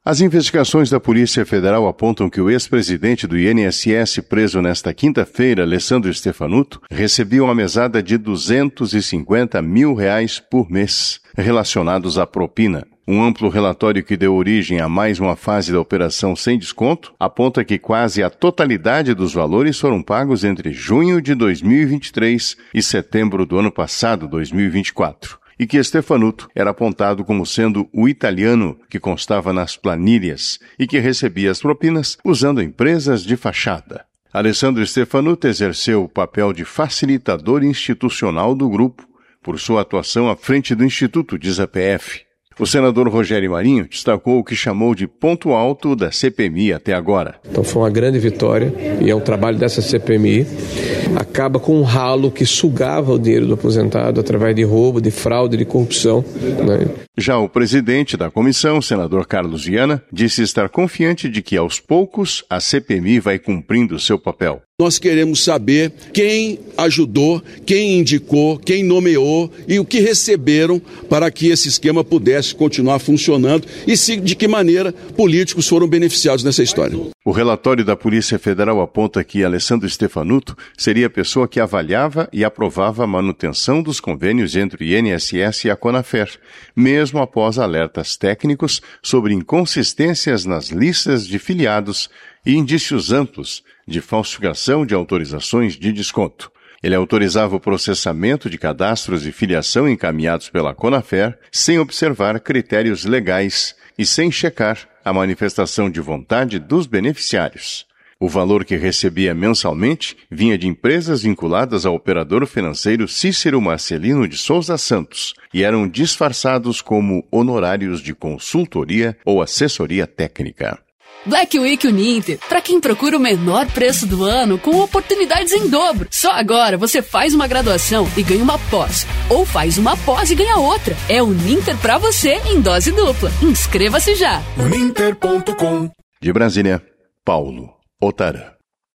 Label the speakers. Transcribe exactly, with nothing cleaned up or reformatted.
Speaker 1: As investigações da Polícia Federal apontam que o ex-presidente do I N S S, preso nesta quinta-feira, Alessandro Stefanuto, recebia uma mesada de duzentos e cinquenta mil reais por mês, relacionados à propina. Um amplo relatório que deu origem a mais uma fase da operação sem desconto aponta que quase a totalidade dos valores foram pagos entre junho de dois mil e vinte e três e setembro do ano passado, dois mil e vinte e quatro. E que Stefanuto era apontado como sendo o italiano que constava nas planilhas e que recebia as propinas usando empresas de fachada. Alessandro Stefanuto exerceu o papel de facilitador institucional do grupo, por sua atuação à frente do Instituto, diz a P F. O senador Rogério Marinho destacou o que chamou de ponto alto da C P M I até agora.
Speaker 2: Então foi uma grande vitória e é um trabalho dessa C P M I. Acaba com um ralo que sugava o dinheiro do aposentado através de roubo, de fraude, de corrupção, né?
Speaker 1: Já o presidente da comissão, senador Carlos Viana, disse estar confiante de que, aos poucos, a C P M I vai cumprindo seu papel.
Speaker 3: Nós queremos saber quem ajudou, quem indicou, quem nomeou e o que receberam para que esse esquema pudesse continuar funcionando e se, de que maneira políticos foram beneficiados nessa história.
Speaker 1: O relatório da Polícia Federal aponta que Alessandro Stefanuto seria a pessoa que avaliava e aprovava a manutenção dos convênios entre o I N S S e a Conafer, mesmo após alertas técnicos sobre inconsistências nas listas de filiados e indícios amplos de falsificação de autorizações de desconto. Ele autorizava o processamento de cadastros de filiação encaminhados pela Conafer sem observar critérios legais e sem checar a manifestação de vontade dos beneficiários. O valor que recebia mensalmente vinha de empresas vinculadas ao operador financeiro Cícero Marcelino de Souza Santos e eram disfarçados como honorários de consultoria ou assessoria técnica.
Speaker 4: Black Week Uninter, para quem procura o menor preço do ano com oportunidades em dobro. Só agora você faz uma graduação e ganha uma pós, ou faz uma pós e ganha outra. É Uninter para você em dose dupla. Inscreva-se já.
Speaker 5: uninter ponto com.
Speaker 1: De Brasília, Paulo Otara.